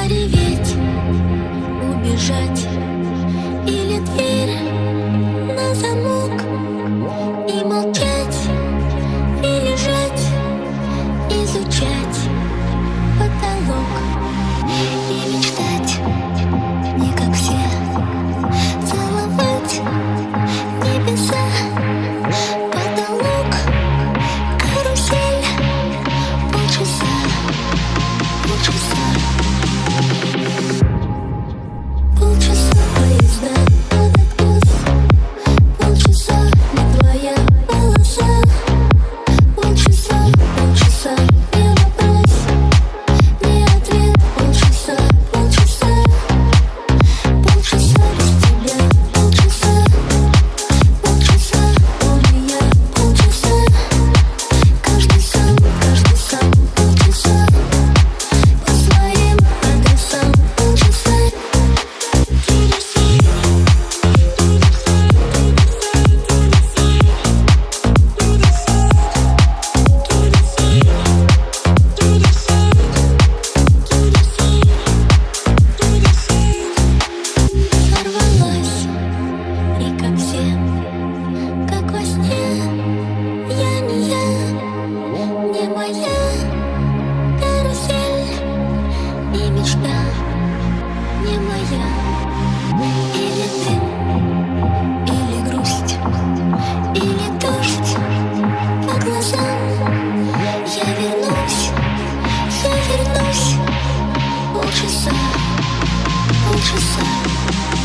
реветь, убежать, или дверь на замок, и молчать, и лежать, изучать потолок, и мечтать не как все, целовать небеса, потолок, карусель, полчаса, полчаса. Полчаса поезда под откос, полчаса не твоя полоса, полчаса, полчаса не вопрос, не ответ, полчаса, полчаса, полчаса без тебя, полчаса, полчаса у меня, полчаса, каждый сам, полчаса, по своим адресам, полчаса. Сорвалась, и как все, как во сне, я не я, не моя карусель, и мечта не моя. Или ты, или грусть, или дождь по глазам. Я вернусь, полчаса, полчаса.